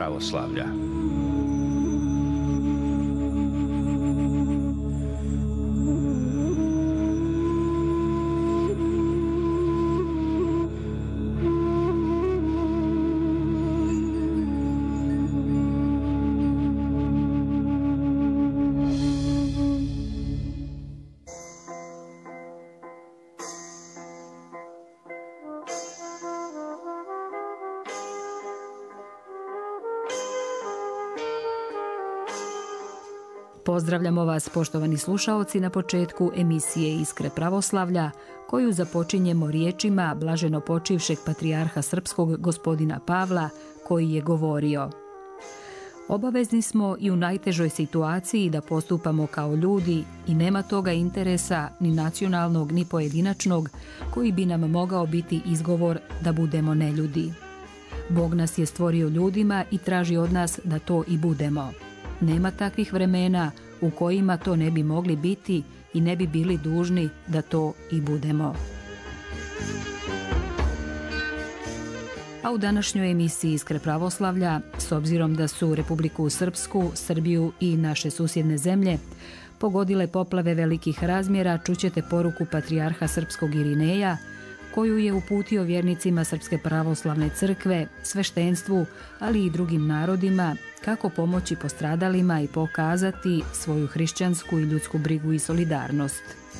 pravoslavlja. Pozdravljamo vas, poštovani slušaoci, na početku emisije Iskre pravoslavlja, koju započinjemo riječima blaženo počivšeg patrijarha srpskog gospodina Pavla, koji je govorio: Obavezni smo i u najtežoj situaciji da postupamo kao ljudi i nema toga interesa ni nacionalnog ni pojedinačnog koji bi nam mogao biti izgovor da budemo neljudi. Bog nas je stvorio ljudima i traži od nas da to i budemo. Nema takvih vremena u kojima to ne bi mogli biti i ne bi bili dužni da to i budemo. A u današnjoj emisiji Iskre pravoslavlja, s obzirom da su Republiku Srpsku, Srbiju i naše susjedne zemlje pogodile poplave velikih razmjera, čućete poruku patrijarha srpskog Irineja, koju je uputio vjernicima Srpske pravoslavne crkve, sveštenstvu, ali i drugim narodima, kako pomoći postradalima i pokazati svoju hrišćansku i ljudsku brigu i solidarnost.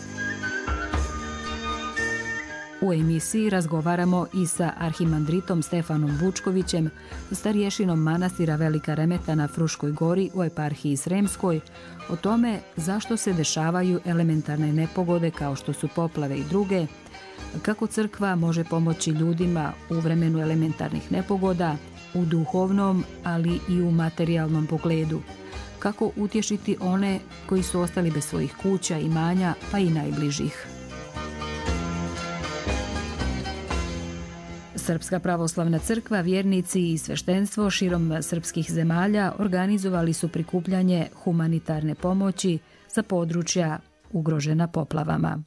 U emisiji razgovaramo i sa arhimandritom Stefanom Vučkovićem, starješinom manastira Velika Remeta na Fruškoj gori u eparhiji Sremskoj, o tome zašto se dešavaju elementarne nepogode kao što su poplave i druge, kako crkva može pomoći ljudima u vremenu elementarnih nepogoda, u duhovnom, ali i u materijalnom pogledu, kako utješiti one koji su ostali bez svojih kuća, imanja, pa i najbližih. Srpska pravoslavna crkva, vjernici i sveštenstvo širom srpskih zemalja organizovali su prikupljanje humanitarne pomoći za područja ugrožena poplavama.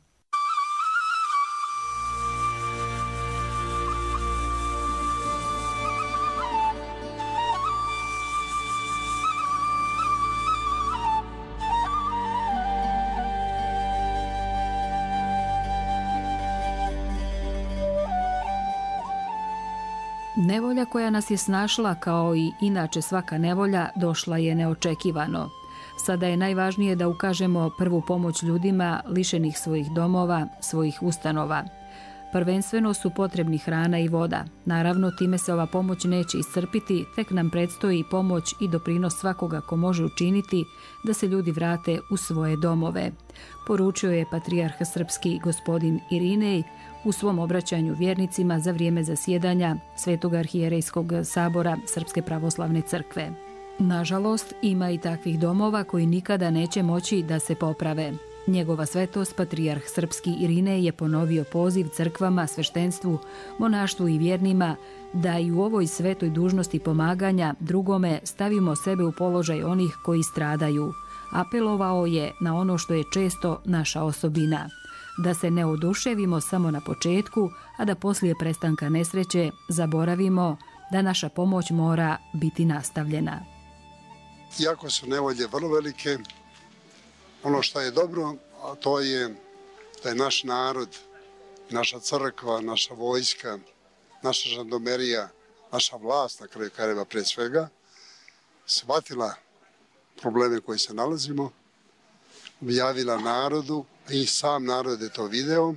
Nevolja koja nas je snašla, kao i inače svaka nevolja, došla je neočekivano. Sada je najvažnije da ukažemo prvu pomoć ljudima lišenih svojih domova, svojih ustanova. Prvenstveno su potrebni hrana i voda. Naravno, time se ova pomoć neće iscrpiti, tek nam predstoji pomoć i doprinos svakoga ko može učiniti da se ljudi vrate u svoje domove, poručio je patrijarh srpski gospodin Irinej u svom obraćanju vjernicima za vrijeme zasjedanja Svetog arhijerejskog sabora Srpske pravoslavne crkve. Nažalost, ima i takvih domova koji nikada neće moći da se poprave. Njegova svetost, patrijarh srpski Irinej, je ponovio poziv crkvama, sveštenstvu, monaštvu i vjernima da i u ovoj svetoj dužnosti pomaganja drugome stavimo sebe u položaj onih koji stradaju. Apelovao je na ono što je često naša osobina: da se ne oduševimo samo na početku, a da poslije prestanka nesreće zaboravimo da naša pomoć mora biti nastavljena. Iako su nevolje vrlo velike, ono što je dobro, a to je da je naš narod, naša crkva, naša vojska, naša žandarmerija, naša vlast, na kraju krajeva pre svega, shvatila probleme koji se nalazimo, objavila narodu i sam narod je to video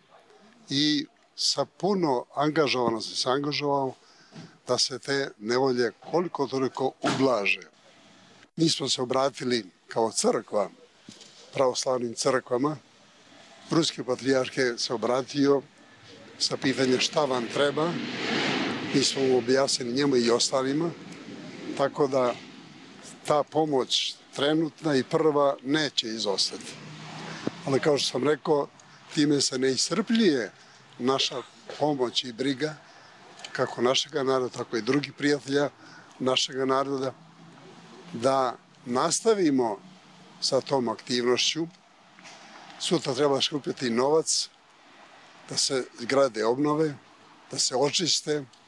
i sa puno angažovanosti se angažovao da se te nevolje koliko toliko ublaže. Mi smo se obratili kao crkva pravoslavnim crkvama. Ruski patrijarh se obratio sa pitanjem šta vam treba. Mi smo mu objasnili njemu i ostalima, tako da ta pomoć trenutna i prva neće izostati. Ali kao što sam rekao, time se ne iscrpljuje naša pomoć i briga, kako našega naroda, tako i drugih prijatelja našega naroda, da nastavimo sa tom aktivnošću. Sutra treba skupiti novac, da se zgrade obnove, da se očiste,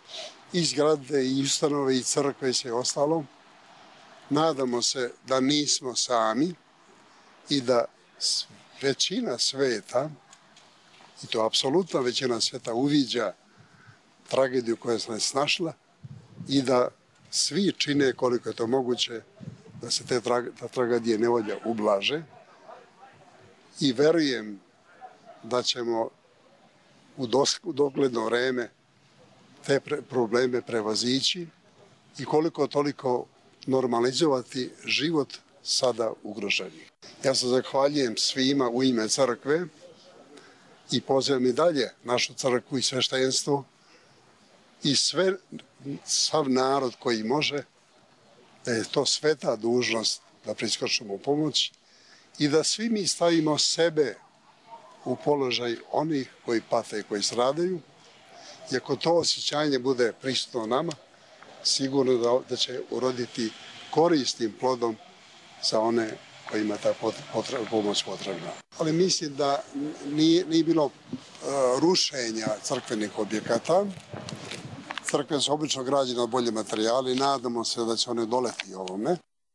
i zgrade, i ustanove, i crkve i sve ostalo. Nadamo se da nismo sami i da većina sveta, i to apsolutna većina sveta, uviđa tragediju koja se nas snašla i da svi čine koliko je to moguće da se ta tragedije nevolja ublaže. I verujem da ćemo u dogledno vreme te probleme prevazići i koliko toliko normalizovati život sada ugroženih. Ja se zahvaljujem svima u ime crkve i pozivam i dalje našu crkvu i sveštenstvo i sav narod koji može, da je to sveta dužnost da priskočimo u pomoć i da svi mi stavimo sebe u položaj onih koji pate i koji stradaju. I ako to osjećanje bude prisutno nama, sigurno da će uroditi korisnim plodom za one kojima ta pomoć potrebna. Ali mislim da nije bilo rušenja crkvenih objekata. Crkve su obično građene od bolje materijali i nadamo se da će one doleti ovome.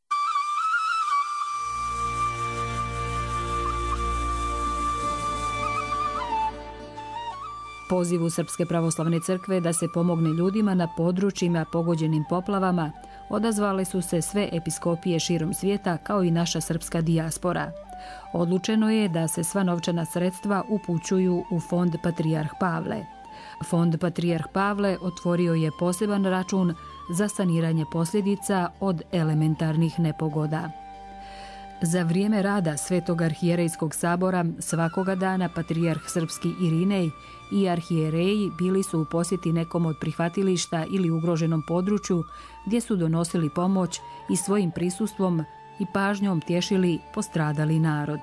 Pozivu Srpske pravoslavne crkve da se pomogne ljudima na područjima pogođenim poplavama odazvale su se sve episkopije širom svijeta kao i naša srpska dijaspora. Odlučeno je da se sva novčana sredstva upućuju u Fond Patrijarh Pavle. Fond Patrijarh Pavle otvorio je poseban račun za saniranje posljedica od elementarnih nepogoda. Za vrijeme rada Svetog arhijerejskog sabora svakoga dana Patrijarh Srpski Irinej i arhijereji bili su u posjeti nekom od prihvatilišta ili ugroženom području gdje su donosili pomoć i svojim prisustvom i pažnjom tješili postradali narod.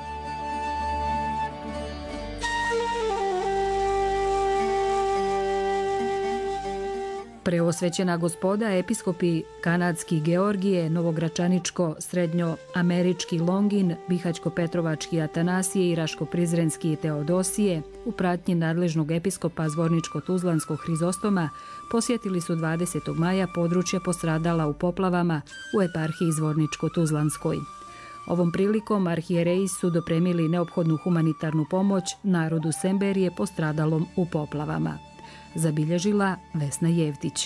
Preosvećena gospoda episkopi Kanadski Georgije, Novogračaničko, Srednjoamerički Longin, Bihaćko-Petrovački Atanasije i Raško-Prizrenski Teodosije u pratnji nadležnog episkopa Zvorničko-Tuzlanskog Hrizostoma posjetili su 20. maja područja postradala u poplavama u eparhiji Zvorničko-Tuzlanskoj. Ovom prilikom arhijereji su dopremili neophodnu humanitarnu pomoć narodu Semberije postradalom u poplavama. Zabilježila Vesna Jevtić.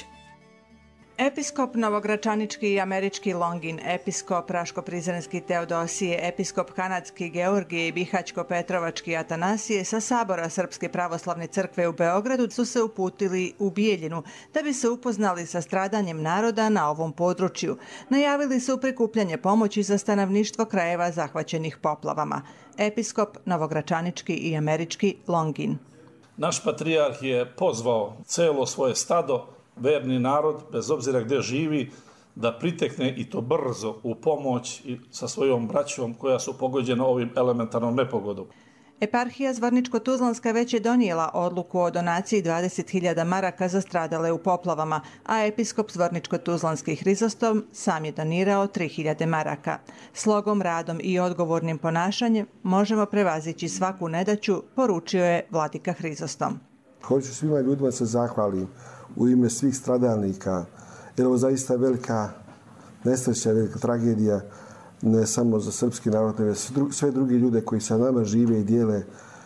Episkop Novogračanički i Američki Longin, episkop Raško-Prizrenski Teodosije, episkop Kanadski Georgije i Bihaćko-Petrovački Atanasije sa sabora Srpske pravoslavne crkve u Beogradu su se uputili u Bijeljinu da bi se upoznali sa stradanjem naroda na ovom području. Najavili su prikupljanje pomoći za stanovništvo krajeva zahvaćenih poplavama. Episkop Novogračanički i Američki Longin. Naš patrijarh je pozvao celo svoje stado, verni narod, bez obzira gdje živi, da pritekne i to brzo u pomoć sa svojom braćom koja su pogođena ovim elementarnom nepogodom. Eparhija Zvorničko-Tuzlanska već je donijela odluku o donaciji 20.000 maraka za stradale u poplavama, a episkop Zvorničko-Tuzlanski Hrizostom sam je donirao 3.000 maraka. Slogom, radom i odgovornim ponašanjem možemo prevazići svaku nedaću, poručio je vladika Hrizostom. Hoću svima ljudima se zahvalim u ime svih stradalnika, jer ovo zaista velika nesreća, velika tragedija, ne samo za srpski narod, nego sve drugi ljude koji sa nama žive i dijele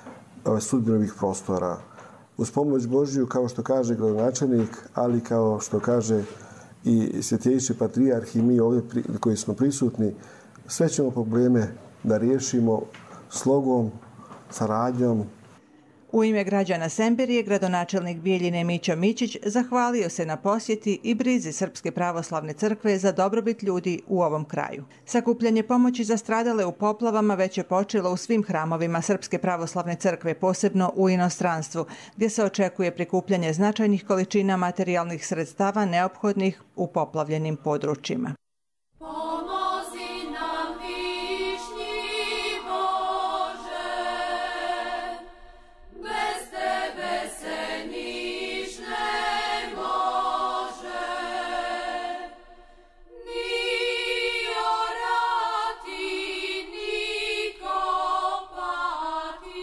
sudbinu ovih prostora. Uz pomoć Božju, kao što kaže gradonačelnik, ali kao što kaže i svjetejši patrijarh i mi ovdje koji smo prisutni, sve ćemo probleme da riješimo slogom, saradnjom. U ime građana Semberije, gradonačelnik Bijeljine Mićo Mićić zahvalio se na posjeti i brizi Srpske pravoslavne crkve za dobrobit ljudi u ovom kraju. Sakupljanje pomoći za stradale u poplavama već je počelo u svim hramovima Srpske pravoslavne crkve, posebno u inostranstvu, gdje se očekuje prikupljanje značajnih količina materijalnih sredstava neophodnih u poplavljenim područjima.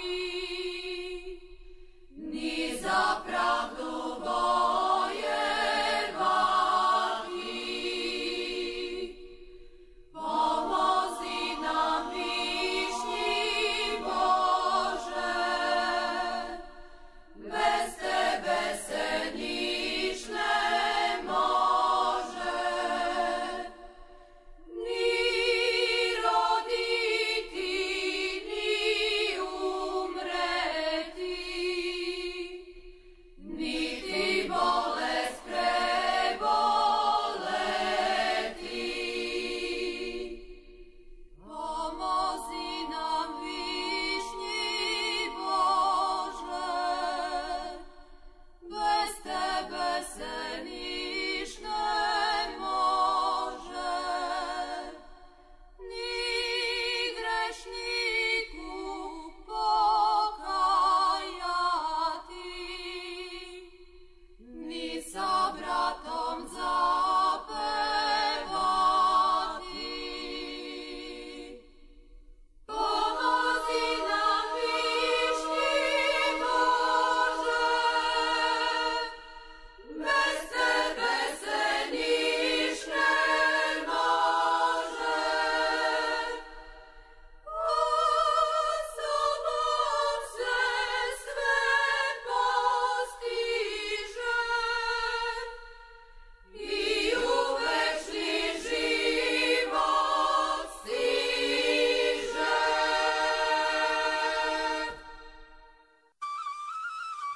Ni za pravdu boje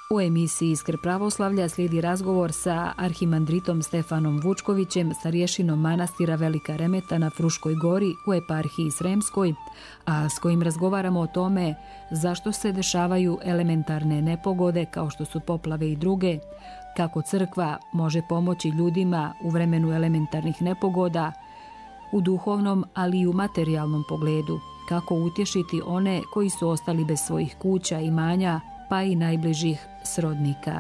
U emisiji Iskre pravoslavlja slijedi razgovor sa arhimandritom Stefanom Vučkovićem, starješinom manastira Velika Remeta na Fruškoj gori u eparhiji Sremskoj, a s kojim razgovaramo o tome zašto se dešavaju elementarne nepogode kao što su poplave i druge, kako crkva može pomoći ljudima u vremenu elementarnih nepogoda, u duhovnom, ali i u materijalnom pogledu, kako utješiti one koji su ostali bez svojih kuća, imanja, pa i najbližih srodnika.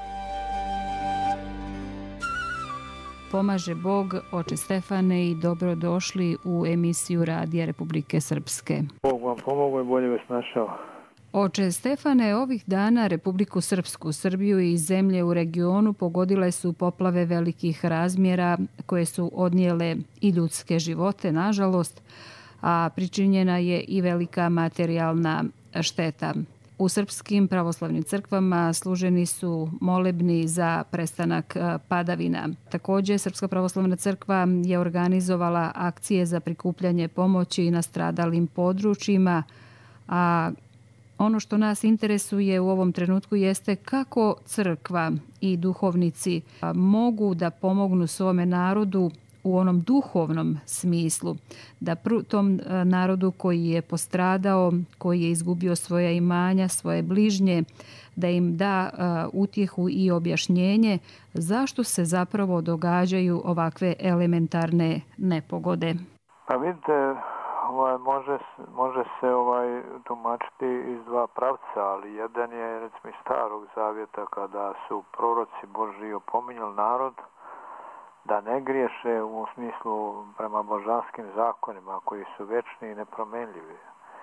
Pomaže Bog, oče Stefane, i dobrodošli u emisiju Radija Republike Srpske. Bog vam pomogao i bolje vas našao. Oče Stefane, ovih dana Republiku Srpsku, Srbiju i zemlje u regionu pogodile su poplave velikih razmjera koje su odnijele i ljudske živote, nažalost, a pričinjena je i velika materijalna šteta. U srpskim pravoslavnim crkvama služeni su molebni za prestanak padavina. Također, Srpska pravoslavna crkva je organizovala akcije za prikupljanje pomoći nastradalim područjima, a ono što nas interesuje u ovom trenutku jeste kako crkva i duhovnici mogu da pomognu svome narodu u onom duhovnom smislu, da tom narodu koji je postradao, koji je izgubio svoja imanja, svoje bližnje, da im da utjehu i objašnjenje zašto se zapravo događaju ovakve elementarne nepogode. Pa vidite, može se tumačiti iz dva pravca, ali jedan je recimo iz Starog Zavjeta kada su proroci Božji opominjali narod da ne griješe u smislu prema božanskim zakonima koji su večni i nepromenljivi.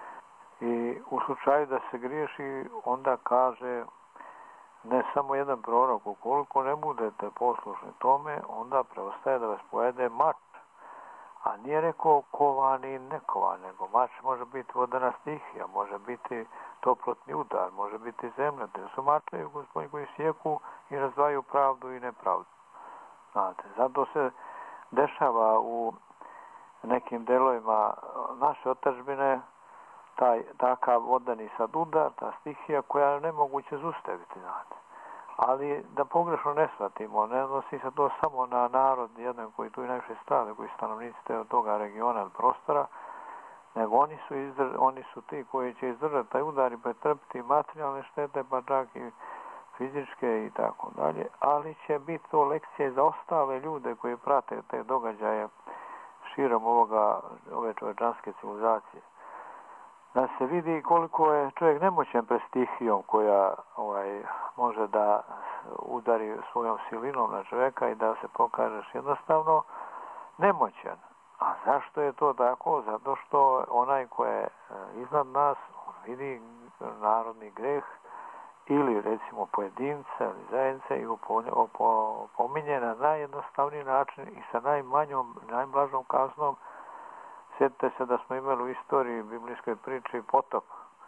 I u slučaju da se griješi, onda kaže ne samo jedan prorok, ukoliko ne budete poslušni tome, onda preostaje da vas pojede mač. A nije rekao kovan i nekovan, nego mač može biti vodena stihija, može biti toplotni udar, može biti zemlja. To su mačevi Gospodin koji sjeku i razdvaju pravdu i nepravdu. Znate, zato se dešava u nekim delovima naše otadžbine takav vodeni sad udar, ta stihija koja je nemoguće zaustaviti, znate. Ali da pogrešno ne shvatimo, ne odnosi se to samo na narod jedan koji tu i najviše strada, koji stanovnici od toga regiona ili prostora, nego oni su ti koji će izdržati taj udar i pretrpiti materijalne štete, pa čak i fizičke i tako dalje, ali će biti to lekcije za ostale ljude koji prate te događaje širom ove čovječanske civilizacije. Da se vidi koliko je čovjek nemoćan pred stihijom koja može da udari svojom silinom na čovjeka i da se pokažeš jednostavno nemoćan. A zašto je to tako? Zato što onaj ko je iznad nas, on vidi narodni greh ili recimo pojedinca ili zajednice i opominje na najjednostavniji način i sa najblažom kaznom. Sjetite se da smo imali u istoriji biblijskoj priči potop.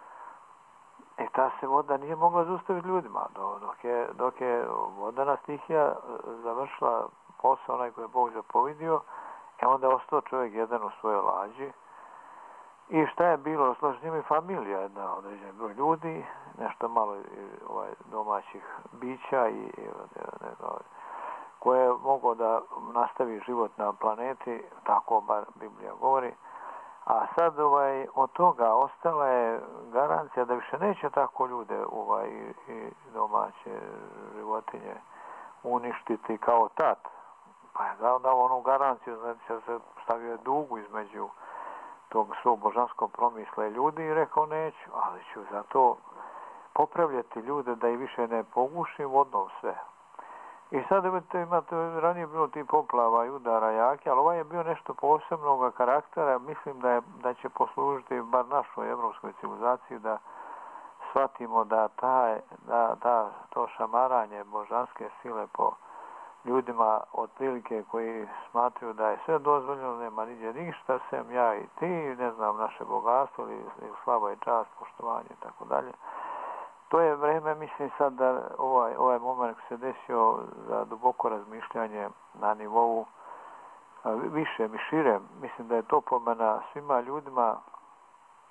I ta se voda nije mogla zaustaviti ljudima. Dok je vodena stihija završila posao onaj koji je Bog zapovidio, onda je ostao čovjek jedan u svojoj lađi. I šta je bilo? Složen njima i familija, jedna određen broj ljudi, nešto malo domaćih bića i koje je moglo da nastavi život na planeti, tako bar Biblija govori. A sad od toga ostala je garancija da više neće tako ljude i domaće životinje uništiti kao tad. Pa je dao onu garanciju, znači se stavio dugu između tog svog božanskog promisla i ljudi i rekao neću, ali ću zato popravljati ljude da i više ne pogušim vodnom sve. I sad imate ranije bilo ti poplava i udara jake, ali ovaj je bio nešto posebnog karaktera. Mislim da će poslužiti bar našoj evropskoj civilizaciji da shvatimo da to šamaranje božanske sile po ljudima otprilike koji smatruju da je sve dozvoljeno, nema niđe ništa, sem ja i ti, ne znam, naše bogatstvo ili slava i čast, poštovanje i tako dalje. To je vreme, mislim sad da ovaj moment se desio za duboko razmišljanje na nivou višem i širem. Mislim da je to pomena svima ljudima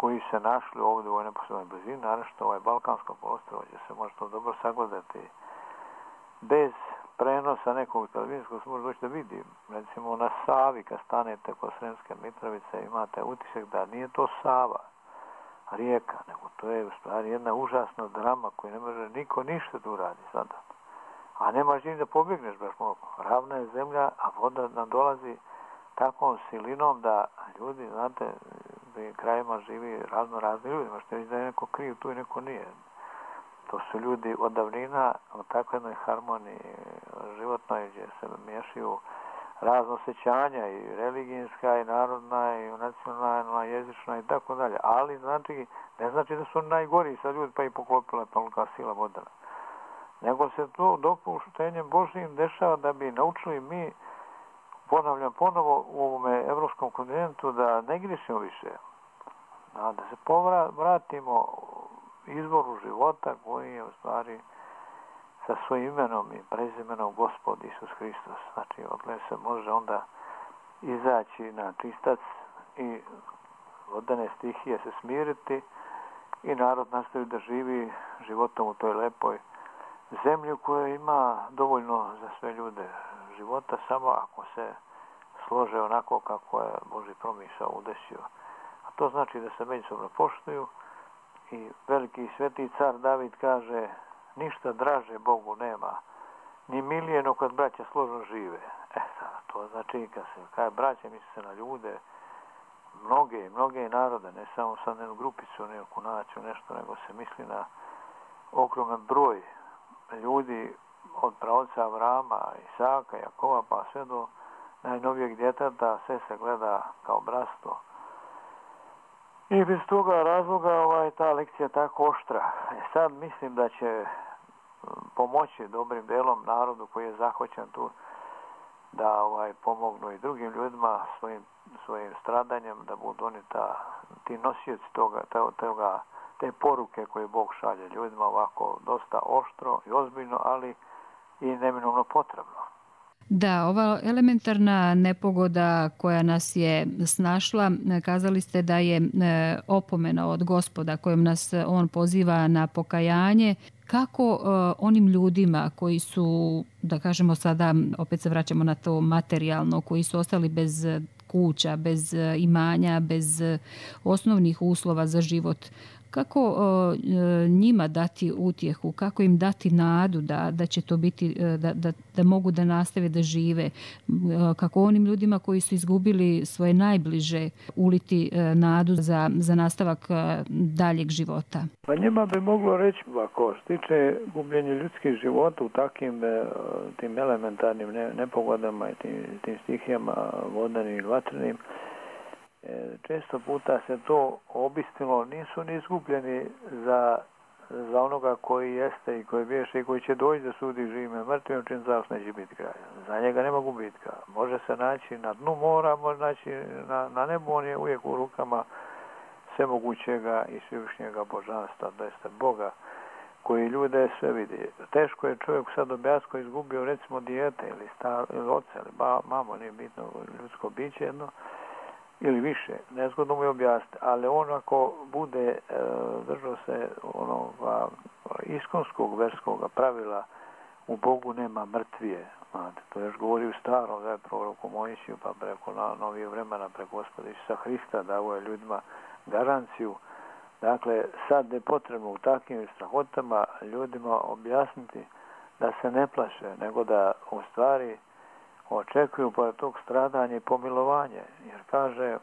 koji se našli ovdje u ovoj neposrednoj blizini, naravno ovaj Balkansko poluostrvo, gdje se može to dobro sagledati bez prenosa nekog televizijskog, se može doći da vidi. Recimo na Savi, kad stanete kod Sremske Mitrovice, imate utisak da nije to Sava, rijeka, nego to je u stvari jedna užasna drama koju ne može niko ništa da uradi sada. A nemaš ni da pobjegneš baš mogu. Ravna je zemlja, a voda nam dolazi takvom silinom da ljudi, znate, u krajima živi razni ljudi. Možete reći da je neko kriv tu i neko nije. To su ljudi od davnina u takvoj jednoj harmoniji životnoj gdje se miješaju razno osjećanja i religijska i narodna i nacionalna, jezična i tako dalje. Ali znači, ne znači da su najgori sa ljudi pa i poklopila tolika sila vodana. Nego se to dopuštenjem Božijim dešava da bi naučili mi, ponavljam ponovo u ovome evropskom kontinentu, da ne grišimo više. Da se vratimo izvoru života koji je u stvari sa svojim imenom i prezimenom Gospod Isus Hristos. Znači, odle se može onda izaći na čistac i vodene stihije se smiriti i narod nastavi da živi životom u toj lepoj zemlji koja ima dovoljno za sve ljude života, samo ako se slože onako kako je Božji promisao udesio. A to znači da se međusobno poštuju i veliki sveti car David kaže: ništa draže Bogu nema, ni milijeno kad braća složno žive. To znači kad se kaže braća, misli se na ljude, mnoge narode, ne samo sad jednu grupicu, neku naciju, nešto, nego se misli na ogroman broj ljudi od praoca Avrama, Isaka, Jakova, pa sve do najnovijeg djeteta, sve se gleda kao bratstvo. I bez toga razloga ta lekcija tako oštra. Sad mislim da će pomoći dobrim delom narodu koji je zahvaćen tu da pomognu i drugim ljudima svojim stradanjem, da budu oni ti nosioci te poruke koje Bog šalje ljudima ovako dosta oštro i ozbiljno, ali i neminovno potrebno. Da, ova elementarna nepogoda koja nas je snašla, kazali ste da je opomena od Gospoda kojom nas on poziva na pokajanje. Kako onim ljudima koji su, da kažemo sada, opet se vraćamo na to materijalno, koji su ostali bez kuća, bez imanja, bez osnovnih uslova za život, kako njima dati utjehu, kako im dati nadu da će to biti, da mogu da nastave da žive, kako onim ljudima koji su izgubili svoje najbliže uliti nadu za nastavak daljeg života? Pa njima bi moglo reći, ako se tiče gubljenja ljudskih života u takvim tim elementarnim nepogodama i tim stihijama vodanim i vatrenim, često puta se to obistilo, nisu ni izgubljeni za onoga koji jeste i koji biješe i koji će doći da sudi živim i mrtvim, čim zavis neće biti kraja. Za njega nema gubitka. Može se naći na dnu mora, može naći na nebu, on je uvijek u rukama svemogućega i svevišnjega božanstva, da jeste Boga koji ljude sve vidi. Teško je čovjek sad objasniti koji izgubio recimo dijete ili oca ili mamo, nije bitno, ljudsko biće jedno, ili više, nezgodno mu je objasniti, ali on ako bude držao se onoga iskonskog verskog pravila, u Bogu nema mrtvije. To još govori u starom, da je proroku Mojsiju, pa preko novije vremena, preko Gospoda Isusa Hrista, dao je ljudima garanciju. Dakle, sad je potrebno u takvim strahotama ljudima objasniti da se ne plaše, nego da u stvari očekuju pored tog stradanja i pomilovanje. Jer kaže,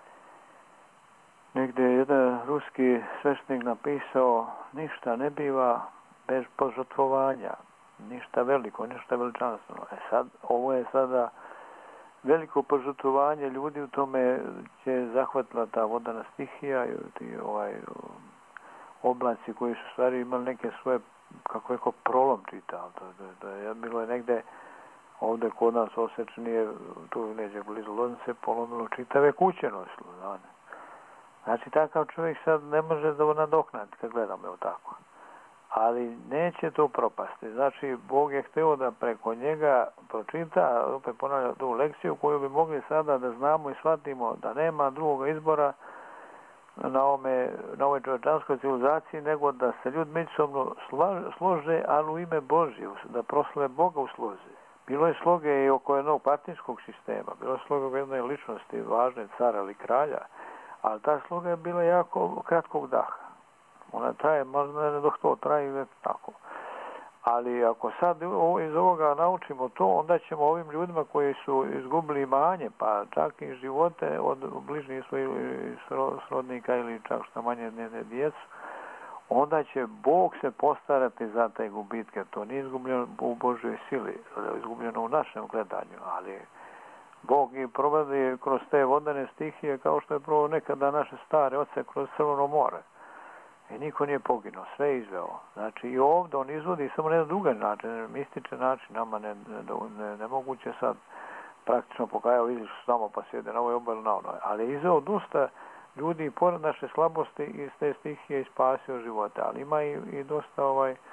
negdje je jedan ruski sveštenik napisao: ništa ne biva bez požrtvovanja, ništa veliko, ništa veličanstveno. Sad, ovo je sada veliko požrtvovanje ljudi, u tome će zahvatila ta vodana stihija i ti oblaci koji su stvari imali neke svoje, kako je prolom čitao. Bilo je negde ovdje kod nas osječnije, tu neđe blizu Loznice, polomilo čitave kuće nosilo. Znači, takav čovjek sad ne može da nadoknati kad gledamo evo tako. Ali neće to propasti. Znači, Bog je htio da preko njega pročita, opet ponavljam tu lekciju koju bi mogli sada da znamo i shvatimo da nema drugog izbora na ovoj čovječanskoj civilizaciji, nego da se ljudi međusobno slože, ali u ime Božje, da proslave Boga u slozi. Bilo je sloge i oko jednog partijskog sistema, bilo je sloge oko jedne ličnosti, važne cara ili kralja, ali ta sloga je bila jako kratkog daha. Ona traje, možda ne dok to traje, tako. Ali ako sad iz ovoga naučimo to, onda ćemo ovim ljudima koji su izgubili imanje, pa čak i živote od bližnjih svojih srodnika ili čak što manje djecu, onda će Bog se postarati za te gubitke. To nije izgubljeno u Božoj sili, to je izgubljeno u našem gledanju, ali Bog i provodi kroz te vodene stihije kao što je proveo nekada naše stare oce kroz Crveno more. I niko nije poginuo, sve je izveo. Znači i ovdje on izvodi samo na jedan drugi način, mističan način, nama nemoguće sad praktično pokajao iziš samo pa sjede na ovoj obali na onoj. Ali je izveo dosta ljudi i pored naše slabosti iz te stihije i spasio živote. Ali ima i dosta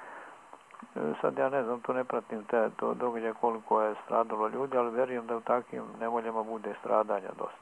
sad ja ne znam, tu ne pratim to događaje koliko je stradalo ljudi, ali vjerujem da u takvim nevoljama bude stradanja dosta.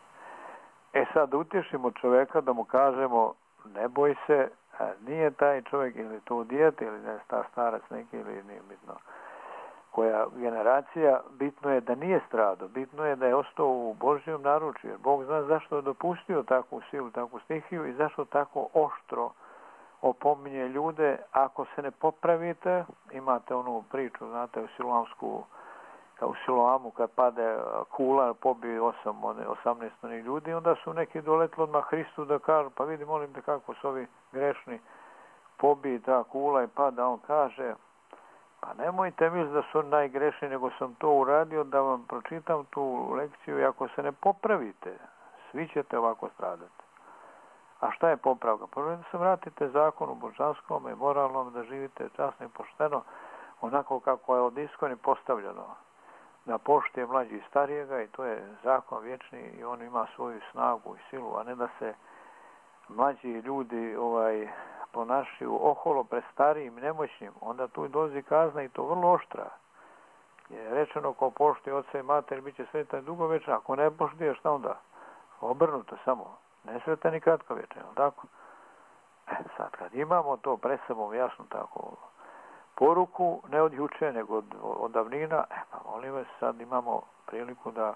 Sad utješimo čovjeka da mu kažemo ne boj se, nije taj čovjek ili to dijete ili ne starac neki ili nije bitno koja generacija, bitno je da nije stradao, bitno je da je ostao u Božjem naručju, jer Bog zna zašto je dopustio takvu silu, takvu stihiju i zašto tako oštro opominje ljude. Ako se ne popravite, imate onu priču, znate, u Siloamsku, kao u Siloamu kad pade kula, pobije 18 ljudi, onda su neki doletli odmah Hristu da kažu, pa vidi, molim te kako su ovi grešni, pobije ta kula i pada, on kaže, pa nemojte misliti da su najgrešniji, nego sam to uradio da vam pročitam tu lekciju i ako se ne popravite, svi ćete ovako stradati. A šta je popravka? Prvo da se vratite zakonu božanskom i moralnom, da živite časno i pošteno, onako kako je od iskoni postavljeno. Da poštuje mlađi i starijega i to je zakon vječni i on ima svoju snagu i silu, a ne da se mlađi ljudi ponašaju oholo pred starijim i nemoćnim, onda tu dolazi kazna i to vrlo oštra. Je rečeno ko poštuje oca i mater bit će sretan dugovječan, ako ne poštuje šta onda? Obrnuto samo, nesretan i kratkovječan, tako? Sad kad imamo to pred sobom jasno tako poruku, ne od juče, nego od davnina, pa molim vas, sad imamo priliku da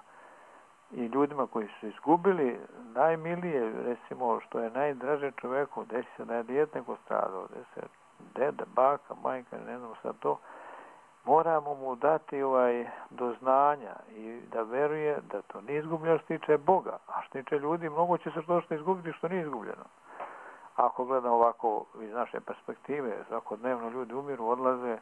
i ljudima koji su izgubili najmilije, recimo što je najdraže čoveku, desi se da je dijete neko stradao, desi se deda, baka, majka, ne znam sad to, moramo mu dati do znanja i da veruje da to nije izgubljeno što tiče Boga, a što tiče ljudi, mnogo će se to što izgubiti što nije izgubljeno. Ako gledamo ovako iz naše perspektive, svakodnevno ljudi umiru, odlaze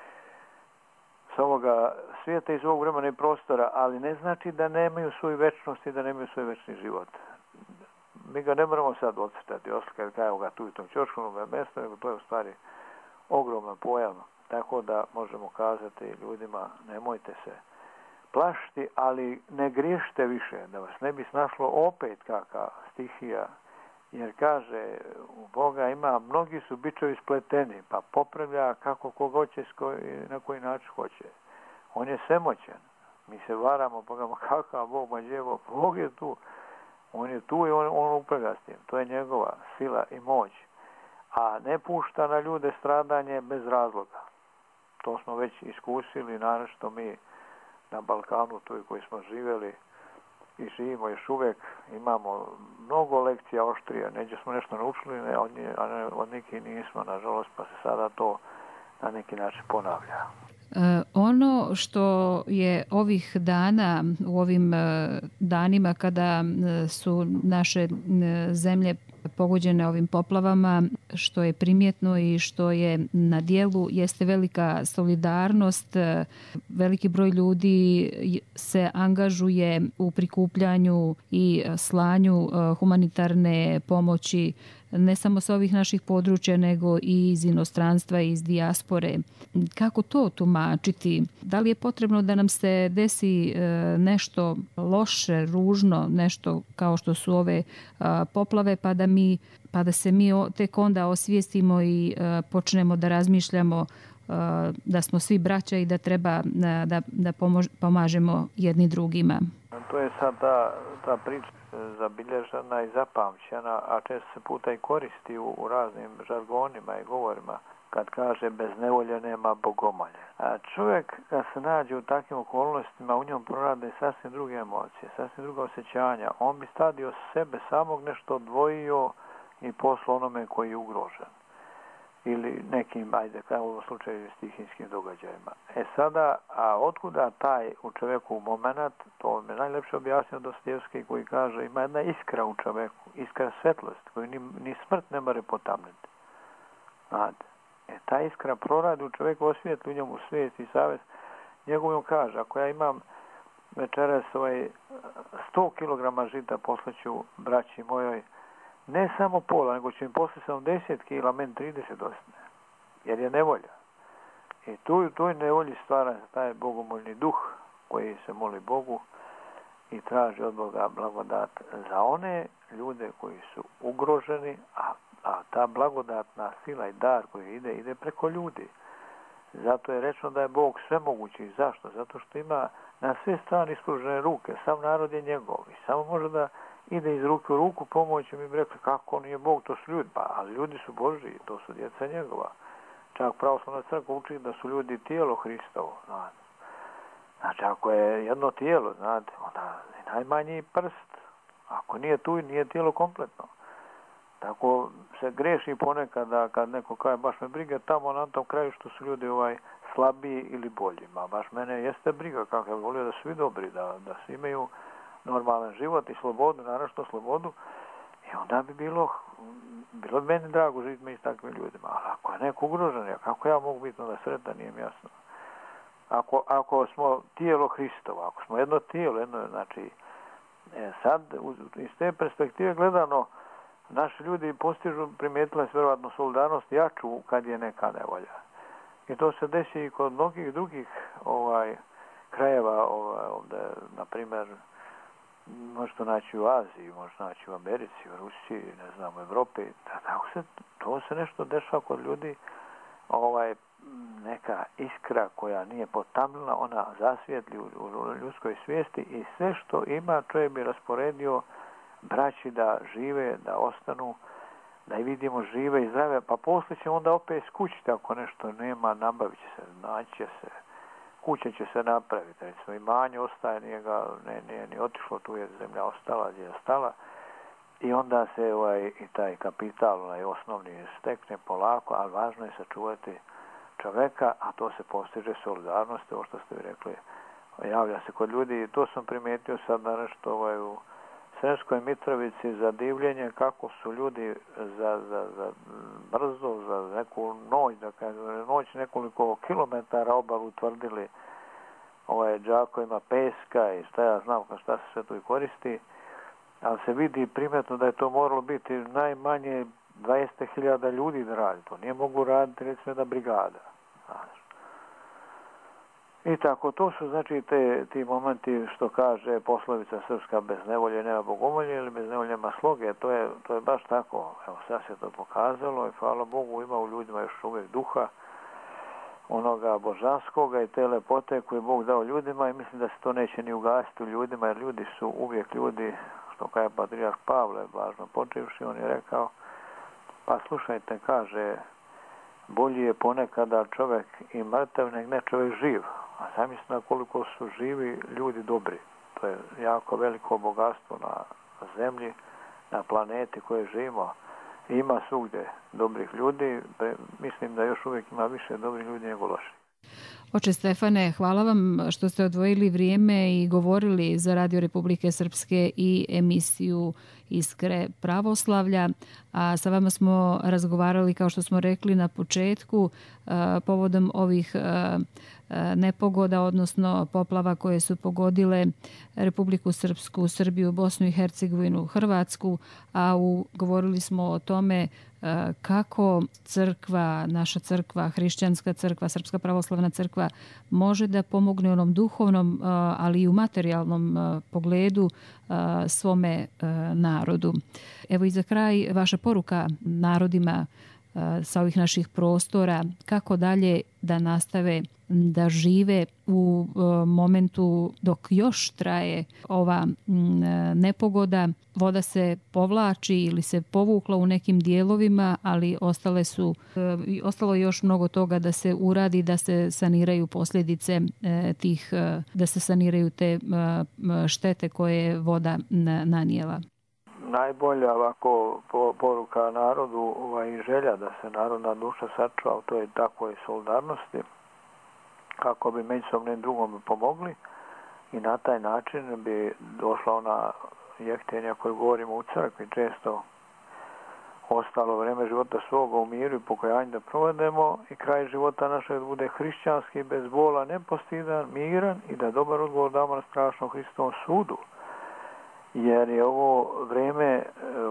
s ovoga svijeta, iz ovog vremena i prostora, ali ne znači da nemaju svoju večnost i da nemaju svoj večni život. Mi ga ne moramo sad ocrtati, oslikati kao ga tu i tom ćoškom mjestu, nego to je u stvari ogroman pojam, tako da možemo kazati ljudima nemojte se plašiti, ali ne griješite više, da vas ne bi snašlo opet kakva stihija. Jer kaže, u Boga ima, mnogi su bičevi spleteni, pa popravlja kako ko hoće, na koji način hoće. On je svemoćan. Mi se varamo, pogledamo kakav Bog, mađevo, Bog je tu. On je tu i on upravlja s tim. To je njegova sila i moć. A ne pušta na ljude stradanje bez razloga. To smo već iskusili, naravno mi na Balkanu, tu koji smo živjeli, i živimo još uvijek, imamo mnogo lekcija oštrije, neđe smo nešto naučili, a od nekih nismo, nažalost, pa se sada to na neki način ponavlja. Ono što je ovih dana, u ovim danima kada su naše zemlje pogođene ovim poplavama, što je primjetno i što je na dijelu, jeste velika solidarnost. Veliki broj ljudi se angažuje u prikupljanju i slanju humanitarne pomoći, ne samo sa ovih naših područja, nego i iz inostranstva i iz dijaspore. Kako to tumačiti? Da li je potrebno da nam se desi nešto loše, ružno, nešto kao što su ove poplave, pa da se mi tek onda osvijestimo i počnemo da razmišljamo da smo svi braća i da treba da pomažemo jedni drugima? to je sad ta priča zabilježena i zapamćena, a često se puta i koristi u raznim žargonima i govorima, kad kaže bez nevolje nema bogomolje. A čovjek kad se nađe u takvim okolnostima, u njom prorade sasvim druge emocije, sasvim druga osjećanja. On bi stadio sebe samog nešto odvojio i poslao onome koji je ugrožen. Ili nekim, ajde, kao u ovom slučaju, stihinskim događajima. Sada, a otkuda taj u čovjeku moment, to mi najlepše objasnio Dostojevski, koji kaže, ima jedna iskra u čovjeku, iskra svetlosti, koju ni smrt ne more potamniti. Znate, ta iskra proradi u čovjeku, osvijetli u njemu svijest i savjest. Njegovom kaže, ako ja imam večeras 100 kg žita, poslaću braći mojoj, ne samo pola, nego će im posle 70 kg, meni 30 ostane. Jer je nevolja. I tu toj nevolji stvara taj bogomoljni duh koji se moli Bogu i traži od Boga blagodat za one ljude koji su ugroženi, a ta blagodatna sila i dar koji ide preko ljudi. Zato je rečeno da je Bog svemogući. Zašto? Zato što ima na sve strane ispružene ruke. Sam narod je njegov i samo može da ide iz ruke u ruku pomoći. Mi bi rekli kako nije Bog, to su ljudi. Ali ljudi su Božji, to su djeca njegova. Čak pravoslavna crkva uči da su ljudi tijelo Hristovo. Znate. Znači ako je jedno tijelo, znate, onda je najmanji prst. Ako nije tu, nije tijelo kompletno. Tako se greši ponekad kad neko kaže baš me briga tamo na tom kraju što su ljudi slabiji ili bolji. Baš mene jeste briga kako ja volio da su svi dobri, da svi imaju normalan život i slobodu, naravno slobodu. I onda bi bilo meni drago živjeti među takvim ljudima. Ali ako je neko ugrožen, kako ja mogu biti onda sretan, nije mi jasno. Ako smo tijelo Hristovo, ako smo jedno tijelo, znači sad iz te perspektive gledano, naši ljudi postižu, primijetila se vjerovatno solidarnost jaču kad je neka nevolja. I to se desi i kod mnogih drugih krajeva, ovdje, na primjer, možete naći u Aziji, možete naći u Americi, u Rusiji, ne znam, u Evropi. To se nešto dešava kod ljudi, neka iskra koja nije potamnila, ona zasvijetli u ljudskoj svijesti i sve što ima čovjek bi rasporedio braći da žive, da ostanu, da i vidimo žive i zdrave, pa poslije će onda opet skućiti ako nešto nema, nabavit će se, naći će se, kuća će se napraviti, recimo imanje ostaje, nije ni otišlo, tu je zemlja ostala gdje je ostala i onda se i taj kapital, osnovni stekne polako, ali važno je sačuvati čoveka, a to se postiže solidarnost, ovo što ste vi rekli, javlja se kod ljudi i to sam primijetio sad na nešto u Sremskoj Mitrovici za divljenje kako su ljudi za brzo, za neku noć, da kažem, noć nekoliko kilometara obalu utvrdili džakovima peska i šta ja znam šta se sve tu i koristi, ali se vidi primjetno da je to moralo biti najmanje 20.000 ljudi da radi. To nije mogu raditi recimo jedna brigada. I tako, to su znači ti momenti što kaže poslovica srpska bez nevolje nema bogomolje ili bez nevolje nema sloge. To je baš tako. Evo sad se to pokazalo i hvala Bogu ima u ljudima još uvijek duha onoga božanskoga i te lepote koje je Bog dao ljudima i mislim da se to neće ni ugasiti u ljudima jer ljudi su uvijek ljudi, što kaže patrijarh Pavle, važno počevši, on je rekao, pa slušajte, kaže, bolji je ponekada čovjek i mrtav nego ne čovjek živ. A zamislite koliko su živi ljudi dobri. To je jako veliko bogatstvo na zemlji, na planeti koje živimo. I ima svugdje dobrih ljudi. Mislim da još uvijek ima više dobrih ljudi nego loših. Oče Stefane, hvala vam što ste odvojili vrijeme i govorili za Radio Republike Srpske i emisiju Iskre pravoslavlja. A sa vama smo razgovarali, kao što smo rekli na početku, povodom ovih nepogoda, odnosno poplava koje su pogodile Republiku Srpsku, Srbiju, Bosnu i Hercegovinu, Hrvatsku, a govorili smo o tome kako crkva, naša crkva, hrišćanska crkva, Srpska pravoslavna crkva može da pomogne onom duhovnom, ali i u materijalnom pogledu svome narodu. Evo i za kraj vaša poruka narodima sa ovih naših prostora, kako dalje da nastave da žive u momentu dok još traje ova nepogoda. Voda se povlači ili se povukla u nekim dijelovima, ali ostalo je još mnogo toga da se uradi, da se saniraju posljedice da se saniraju te štete koje je voda nanijela. Najbolja ovako poruka narodu i želja da se narodna duša sačuva u toj takvoj solidarnosti, kako bi međusobno drugom pomogli i na taj način bi došla ona jeftenja koju govorimo u crkvi često, ostalo vrijeme života svoga u miru i pokajanju da provedemo i kraj života našeg da bude hrišćanski, bez bola, nepostidan, miran i da dobar odgovor damo na strašnom Hristovom sudu. Jer je ovo vrijeme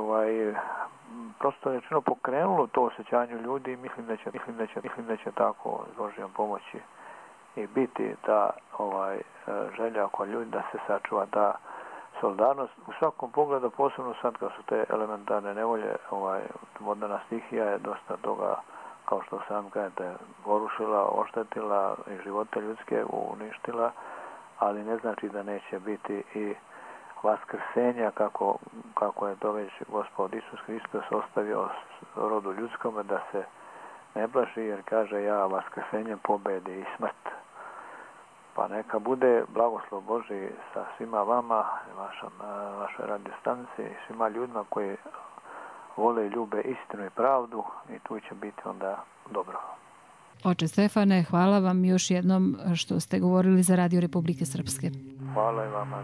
prosto rečeno pokrenulo to osjećanje ljudi i mislim da će tako s Božjom pomoći i biti ta želja oko ljudi da se sačuva ta solidarnost u svakom pogledu, posebno sad kad su te elementarne nevolje, vodna stihija je dosta toga, kao što sam kažete, porušila, oštetila i živote ljudske uništila, ali ne znači da neće biti i vaskrsenja kako je to već Gospod Isus Hristos ostavio rodu ljudskome da se ne plaši, jer kaže ja vaskrsenjem pobedi i smrt. Pa neka bude blagoslov Božji sa svima vama, vašoj radio stanici i svima ljudima koji vole i ljube istinu i pravdu i tu će biti onda dobro. Oče Stefane, hvala vam još jednom što ste govorili za Radio Republike Srpske. Hvala i vama.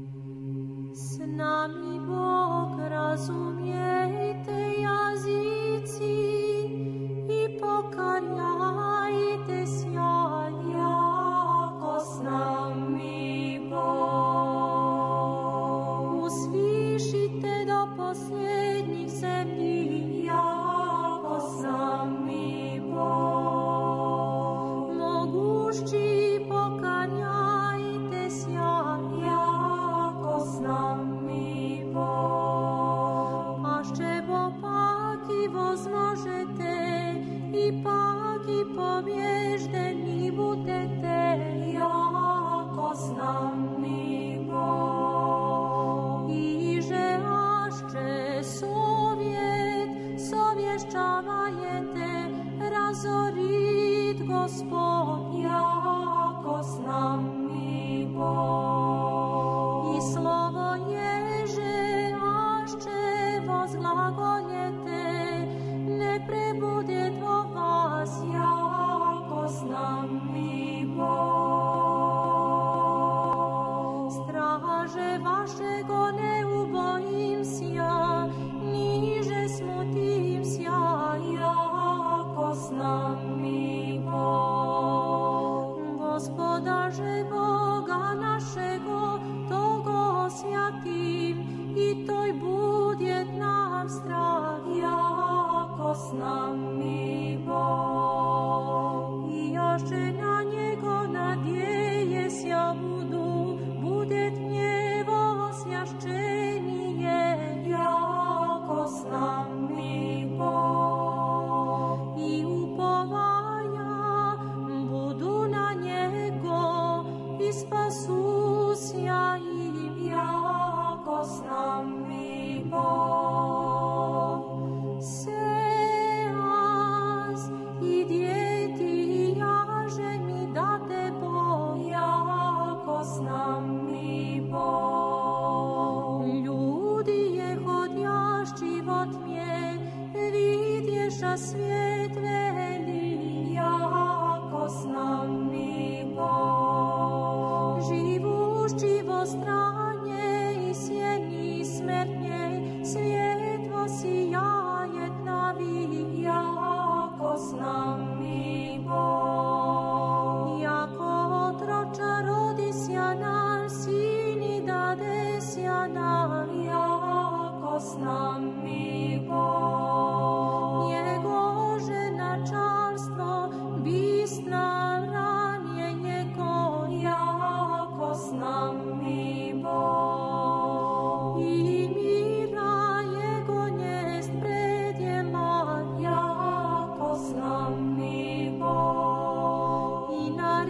S nami Bog, razumijete jazici i pokajajte sjaj, jako s nami Bog. Uslišite do posljednjih zemlji, jako s nami Bog. Mogući pokajajte sjaj, jako s nami Bog. A ščebo paki возможете i paki pobježdeni budete, jako s nami Bog. I že ašče sovješćavajete, razorit Gospod, jako s nami Bog. I slovo ježe ašče vozglagoljete, ne prebudjet vo vas, jako s nami Bog. Straže vašego ne ubojim sja, niže smutim sja, jako s nami Bog. Gospodaže Boga našego, togo sjatim i toj budjet nam strah, jako s nami Bog. I jaše na njego nadjeje sja budjet gnjevo sjaščenije, jako s nami Bog. I upovaja budu na njego i spasu sja im, jako s nami Bog. Seas i djeti jaže mi date Bog, jako s nami Bog. Ljudi je hodjašći vo tmje, vidješa svijet veli, jako s nami Bog. Živušći vo stranje i sjeni smrtnje, svjetlo sijajet navi, jako s nami Bog. Jako otroča rodisja nam, sini dadesja nam, jako s nami Bog. Njegože načalstvo bist nam ranije njego, jako s nami Bog. I mira jego njest predjela, jako s nami Bog. I na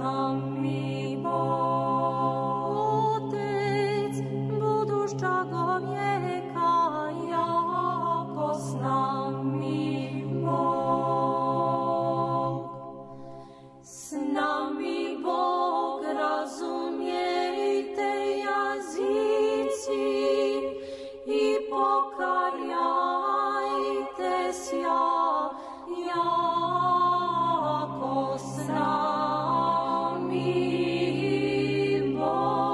nam mi Bog. Otec, budušćaga vijeka, jako s nami Bog. S nami Bog, razumijte jazici i pokajajte sja, jako s nami Bog.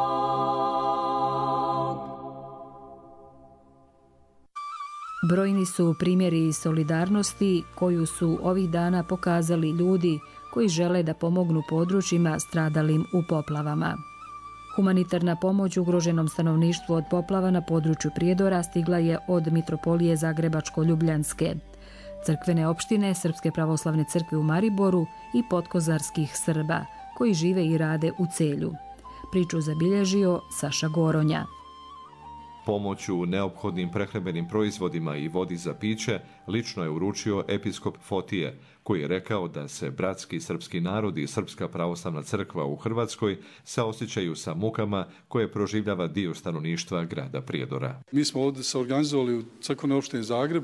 Brojni su primjeri solidarnosti koju su ovih dana pokazali ljudi koji žele da pomognu područjima stradalim u poplavama. Humanitarna pomoć ugroženom stanovništvu od poplava na području Prijedora stigla je od Mitropolije Zagrebačko-Ljubljanske, crkvene opštine Srpske pravoslavne crkve u Mariboru i podkozarskih Srba, koji žive i rade u Celju. Priču zabilježio Saša Goronja. Pomoć u neophodnim prehrambenim proizvodima i vodi za piće lično je uručio episkop Fotije, koji je rekao da se bratski srpski narod i Srpska pravoslavna crkva u Hrvatskoj saosjećaju sa mukama koje proživljava dio stanovništva grada Prijedora. Mi smo ovdje se organizovali u crkvenoj opštini Zagreb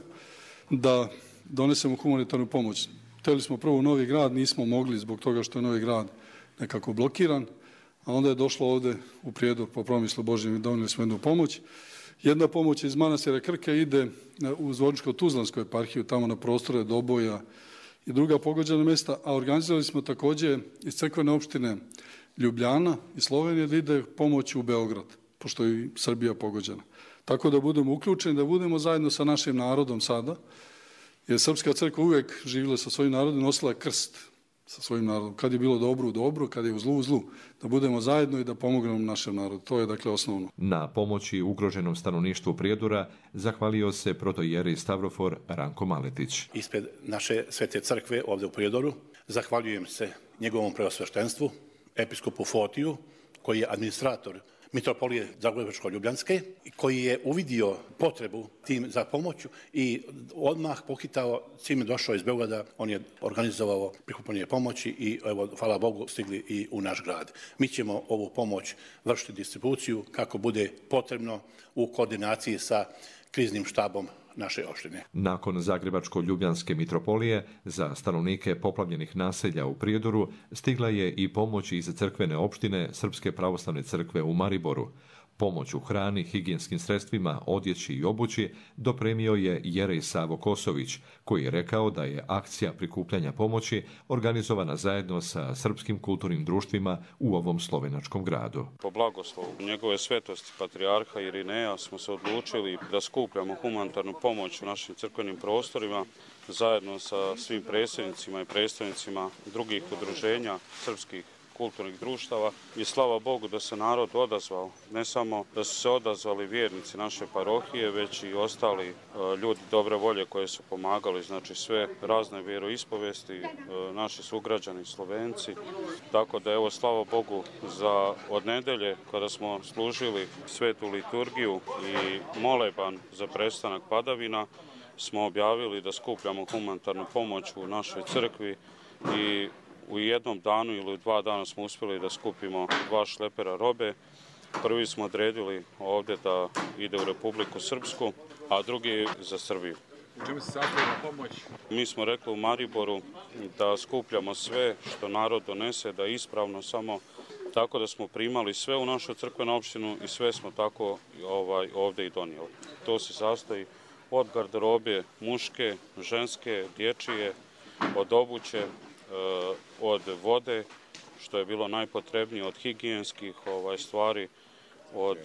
da donesemo humanitarnu pomoć. Htjeli smo prvo u Novi Grad, nismo mogli zbog toga što je Novi Grad nekako blokiran, a onda je došlo ovdje u Prijedor po promislu Božjem i donijeli smo jednu pomoć. Jedna pomoć iz manastira Krke ide u Zvorničko-Tuzlansku eparhiju, tamo na prostore Doboja i druga pogođena mjesta, a organizovali smo također iz crkvene opštine Ljubljana i Slovenije da ide pomoć u Beograd, pošto je i Srbija pogođena. Tako da budemo uključeni, da budemo zajedno sa našim narodom sada, jer Srpska crkva uvijek živjela sa svojim narodom, nosila je krst sa svojim narodom. Kad je bilo dobro, dobro, kad je u zlu, zlu. Da budemo zajedno i da pomognemo našem narodu. To je dakle osnovno. Na pomoći ugroženom stanovništvu Prijedora zahvalio se protoijerej Stavrofor Ranko Maletić. Ispred naše svete crkve ovdje u Prijedoru zahvaljujem se njegovom preosveštenstvu, episkopu Fotiju, koji je administrator Mitropolije Zagrebačko-Ljubljanske, koji je uvidio potrebu tim za pomoću i odmah pohitao, čim je došao iz Beograda, on je organizovao prikupljanje pomoći i evo, hvala Bogu, stigli i u naš grad. Mi ćemo ovu pomoć vršiti distribuciju kako bude potrebno u koordinaciji sa kriznim štabom naše opštine. Nakon Zagrebačko-Ljubljanske mitropolije za stanovnike poplavljenih naselja u Prijedoru stigla je i pomoć iz crkvene opštine Srpske pravoslavne crkve u Mariboru. Pomoć u hrani, higijenskim sredstvima, odjeći i obući dopremio je jerej Savo Kosović, koji je rekao da je akcija prikupljanja pomoći organizovana zajedno sa srpskim kulturnim društvima u ovom slovenačkom gradu. Po blagoslovu njegove svetosti patrijarha Irineja smo se odlučili da skupljamo humanitarnu pomoć u našim crkvenim prostorima zajedno sa svim predsjednicima i predstavnicima drugih udruženja srpskih kulturnih društava i slava Bogu da se narod odazvao. Ne samo da su se odazvali vjernici naše parohije, već i ostali ljudi dobre volje koje su pomagali, znači sve razne vjeroispovesti, naši sugrađani, Slovenci. Tako da evo slava Bogu za od nedelje kada smo služili svetu liturgiju i moleban za prestanak padavina, smo objavili da skupljamo humanitarnu pomoć u našoj crkvi i u jednom danu ili u 2 dana smo uspjeli da skupimo 2 šlepera robe. Prvi smo odredili ovdje da ide u Republiku Srpsku, a drugi za Srbiju. Čemu se sastoji pomoć? Mi smo rekli u Mariboru da skupljamo sve što narod donese, da je ispravno samo tako da smo primali sve u našu crkvenu opštinu i sve smo tako ovdje i donijeli. To se sastoji od garderobe muške, ženske, dječije, od obuće, od vode, što je bilo najpotrebnije, od higijenskih stvari, od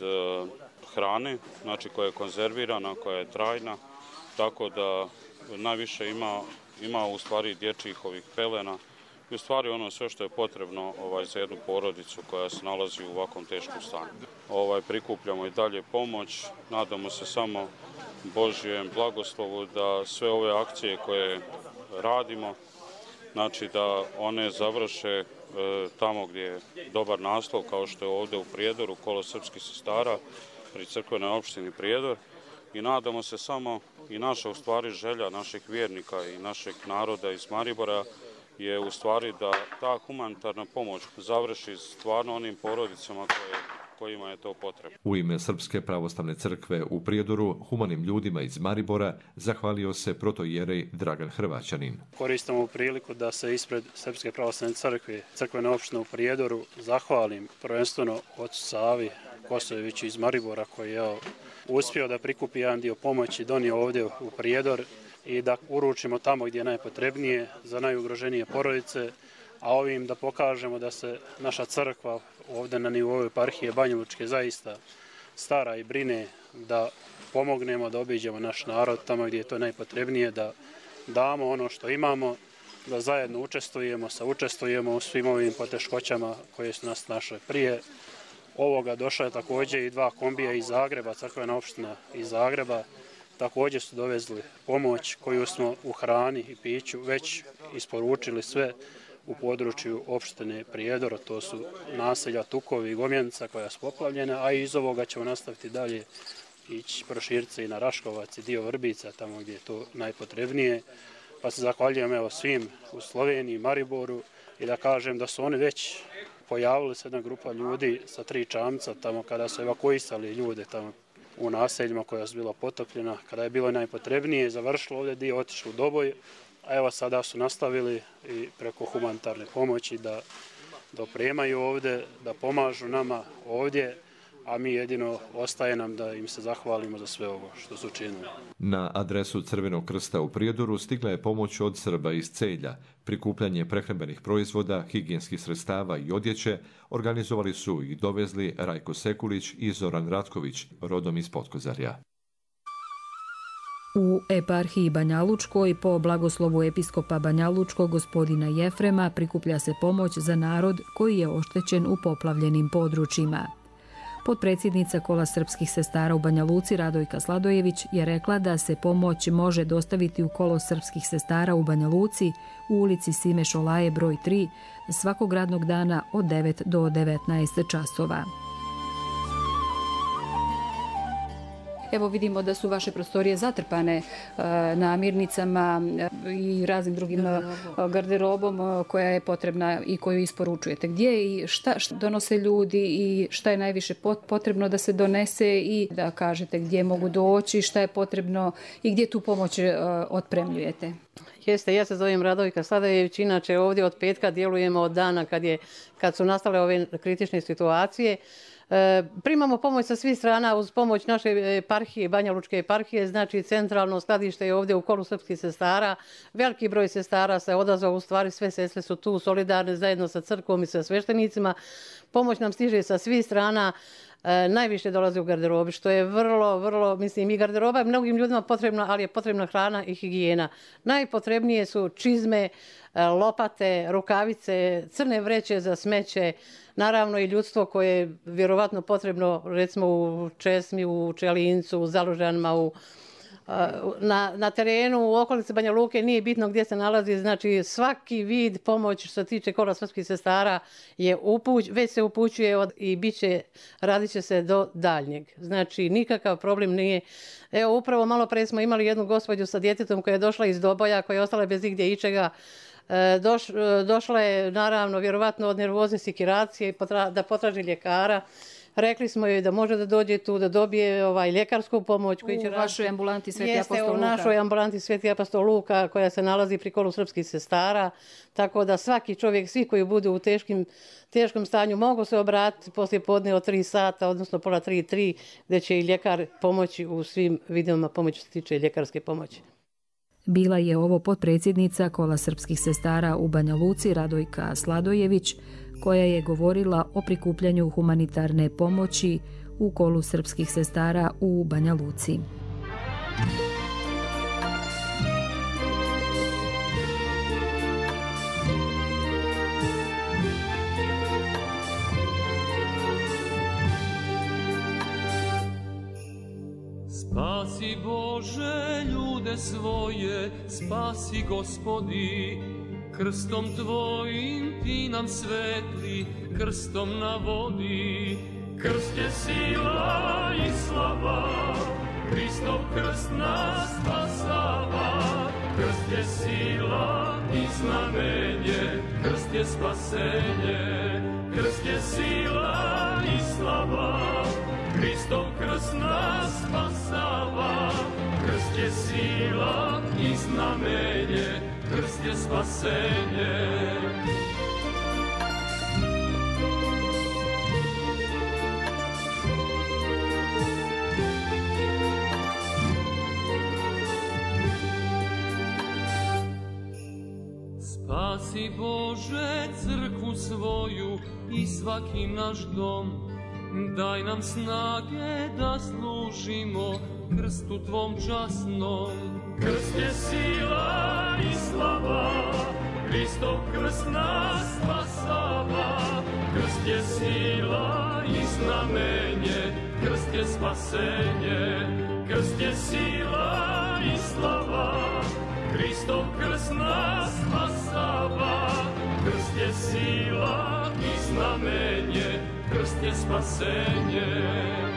hrane, znači koja je konzervirana, koja je trajna, tako da najviše ima u stvari dječjih ovih pelena i u stvari ono sve što je potrebno za jednu porodicu koja se nalazi u ovakvom teškom stanju. Prikupljamo i dalje pomoć, nadamo se samo Božjem blagoslovu da sve ove akcije koje radimo, znači da one završe tamo gdje je dobar naslov, kao što je ovdje u Prijedoru, kolo srpskih sestara pri crkvenoj opštini Prijedor. I nadamo se samo i naša u stvari želja naših vjernika i našeg naroda iz Maribora je u stvari da ta humanitarna pomoć završi stvarno onim porodicama kojima je to potrebno. U ime Srpske pravoslavne crkve u Prijedoru humanim ljudima iz Maribora zahvalio se protoijerej Dragan Hrvaćanin. Koristim ovu priliku da se ispred Srpske pravoslavne crkve, crkvene opštine u Prijedoru, zahvalim prvenstveno ocu Savi Kosojeviću iz Maribora koji je uspio da prikupi jedan dio pomoći, donio ovdje u Prijedor i da uručimo tamo gdje je najpotrebnije za najugroženije porodice, a ovim da pokažemo da se naša crkva ovdje na nivou eparhije Banja Lučke zaista stara i brine da pomognemo, da obiđemo naš narod tamo gdje je to najpotrebnije, da damo ono što imamo, da zajedno učestvujemo u svim ovim poteškoćama koje su nas našle. Prije ovoga došla je također i 2 kombija iz Zagreba, crkvena opština iz Zagreba, također su dovezli pomoć koju smo u hrani i piću već isporučili sve u području opštine Prijedor, to su naselja Tukovi i Gomjenica koja su poplavljena, a iz ovoga ćemo nastaviti dalje ići proširiti se i na Raškovac i dio Vrbica, tamo gdje je to najpotrebnije. Pa se zahvaljujem svim u Sloveniji, Mariboru i da kažem da su oni već pojavili se jedna grupa ljudi sa 3 čamca tamo kada su evakuisali ljude tamo u naseljima koja su bila potopljena, kada je bilo najpotrebnije, završilo ovdje dio, otišli u Doboj, a evo sada su nastavili i preko humanitarne pomoći da opremaju ovdje, da pomažu nama ovdje, a mi jedino ostaje nam da im se zahvalimo za sve ovo što su učinili. Na adresu Crvenog krsta u Prijedoru stigla je pomoć od Srba iz Celja. Prikupljanje prehrambenih proizvoda, higijenskih sredstava i odjeće organizovali su i dovezli Rajko Sekulić i Zoran Ratković, rodom iz Potkozarja. U eparhiji Banjalučkoj po blagoslovu episkopa Banjalučkog gospodina Jefrema prikuplja se pomoć za narod koji je oštećen u poplavljenim područjima. Potpredsjednica Kola srpskih sestara u Banja Luci Radojka Sladojević je rekla da se pomoć može dostaviti u Kolo srpskih sestara u Banja Luci u ulici Sime Šolaje broj 3 svakog radnog dana od 9 do 19 časova. Evo vidimo da su vaše prostorije zatrpane namirnicama i raznim drugim garderobom koja je potrebna i koju isporučujete. Gdje i šta donose ljudi i šta je najviše potrebno da se donese i da kažete gdje mogu doći, šta je potrebno i gdje tu pomoć otpremljujete? Jeste, ja se zovem Radojka Sladojević, inače ovdje od petka djelujemo od dana kad su nastale ove kritične situacije. Primamo pomoć sa svih strana uz pomoć naše eparhije, Banja Lučke eparhije, znači centralno skladište je ovdje u Kolu srpskih sestara. Veliki broj sestara se odazvao, u stvari sve sestre su tu solidarne zajedno sa crkvom i sa sveštenicima. Pomoć nam stiže sa svih strana. Najviše dolazi u garderobi, što je vrlo, mislim, i garderoba je mnogim ljudima potrebna, ali je potrebna hrana i higijena. Najpotrebnije su čizme, lopate, rukavice, crne vreće za smeće, naravno i ljudstvo koje je vjerovatno potrebno, recimo u Česmi, u Čelincu, u Zalužanima, na terenu u okolici Banja Luke, nije bitno gdje se nalazi, znači svaki vid pomoć što se tiče Kola srpskih sestara već se upućuje i radit će se do daljnjeg. Znači nikakav problem nije. Evo upravo malo pre smo imali jednu gospođu sa djetetom koja je došla iz Doboja, koja je ostala bez igdje ičega. Došla je naravno vjerovatno od nervozne sikiracije da potraži ljekara. Rekli smo joj da može da dođe tu, da dobije ljekarsku pomoć. U vašoj ambulanti Sveti apostol Luka. Jeste, u našoj ambulanti Sveti apostol Luka koja se nalazi pri Kolu srpskih sestara. Tako da svaki čovjek, svi koji budu u teškom stanju mogu se obratiti poslije podne od 3 sata, odnosno pola 3, gdje će i ljekar pomoći u svim vidovima pomoći što se tiče ljekarske pomoći. Bila je ovo potpredsjednica Kola srpskih sestara u Banja Luci Radojka Sladojević, koja je govorila o prikupljanju humanitarne pomoći u Kolu srpskih sestara u Banja Luci. Spasi Bože ljude svoje, spasi Gospodi, krstom Tvojim Ti nam svetli, krstom na vodi. Krst je sila i slava, Hristov krst nas spasava. Krst je sila i znamenje, je spasenje, krst je sila i slava, Hristov krst nas spasava, krst je sila i znamenje, krst je spasenje. Spasi Bože crkvu svoju i svaki naš dom, daj nam snage da služimo krstu Tvom časnom. Krst je sila i slava, Hristov krst nas spasava, krst je sila i znamenje, krst je spasenje, krst je sila i slava, Hristov krst nas spasava, krst je sila i znamenje, krst je spasenje.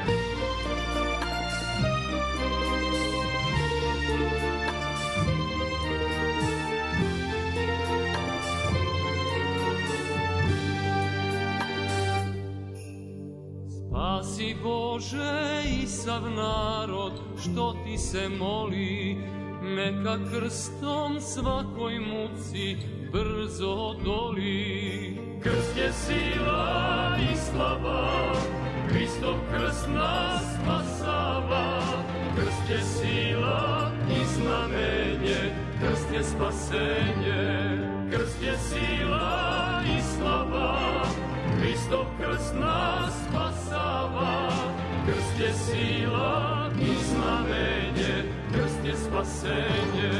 Spasi Bože i sav narod što ti se moli, neka krstom svakoj muci brzo odoli. Krst je sila i slava, Hristov krst nas spasava, krst je sila i znamenje, krst je spasenje. Krst je sila i slava, Hristov krst nas spasava, krst je sila i znamenje, krst je spasenje.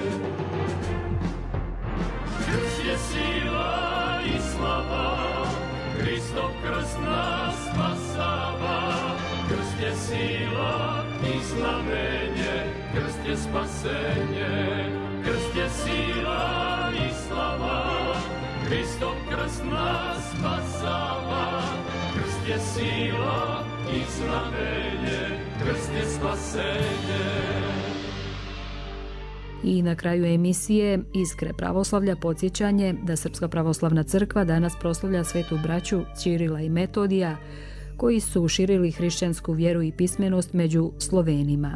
Krst je sila i slava, Hristov krst nas spasava, krst je sila i znamenje, krst je spasenje. Krst je sila i slava, Hristov krst nas spasava, krst je sila i znamenje, krst je spasenje. I na kraju emisije Iskre pravoslavlja podsjećanje da Srpska pravoslavna crkva danas proslavlja svetu braću Ćirila i Metodija, koji su širili hrišćansku vjeru i pismenost među Slovenima.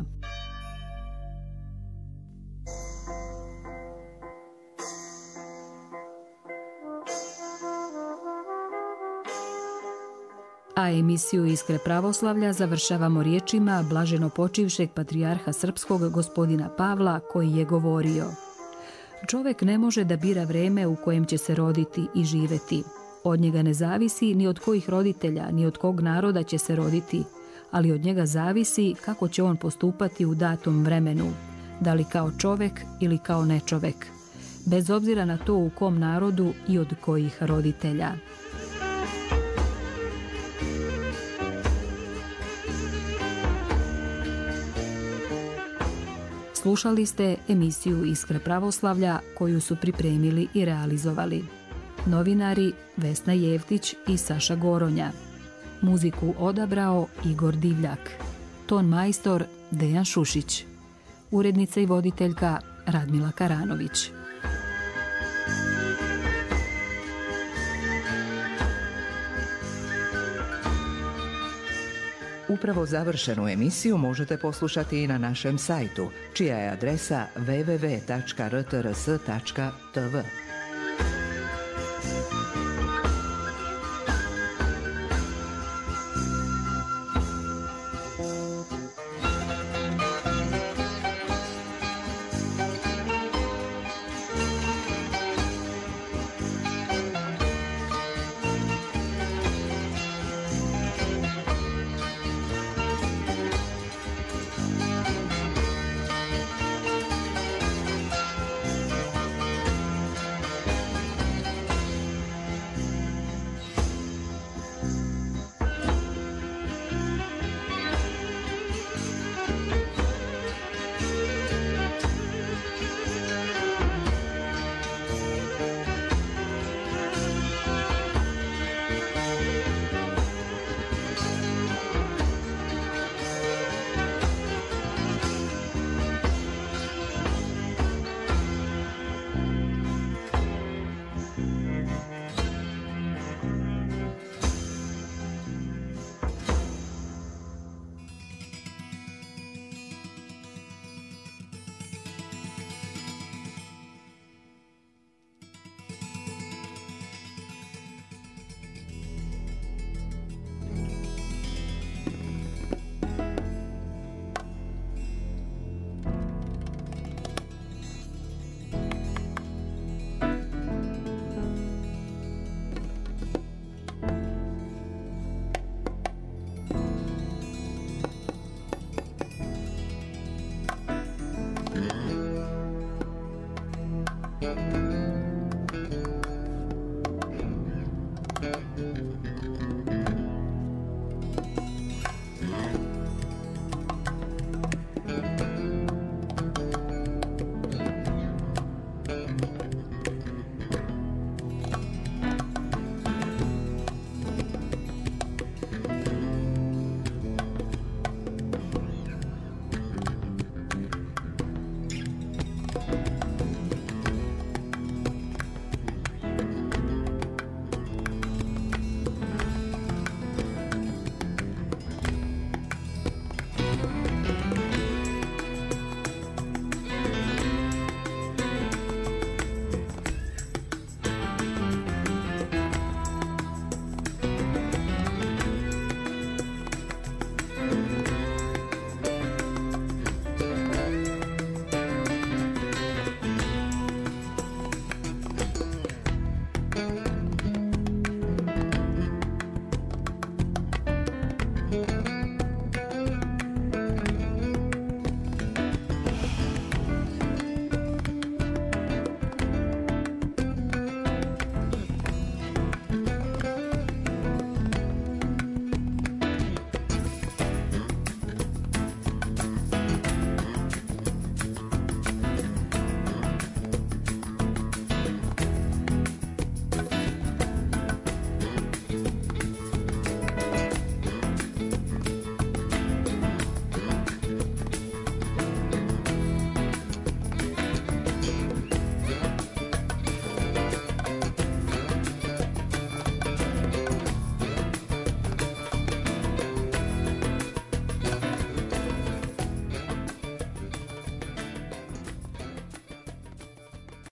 A emisiju Iskre pravoslavlja završavamo riječima blaženo počivšeg patrijarha srpskog gospodina Pavla, koji je govorio: čovek ne može da bira vreme u kojem će se roditi i živeti. Od njega ne zavisi ni od kojih roditelja, ni od kog naroda će se roditi, ali od njega zavisi kako će on postupati u datom vremenu, da li kao čovek ili kao nečovek, bez obzira na to u kom narodu i od kojih roditelja. Slušali ste emisiju Iskre pravoslavlja koju su pripremili i realizovali novinari Vesna Jevtić i Saša Goronja. Muziku odabrao Igor Divljak. Ton majstor Dejan Šušić. Urednica i voditeljka Radmila Karanović. Upravo završenu emisiju možete poslušati i na našem sajtu, čija je adresa www.rtrs.tv.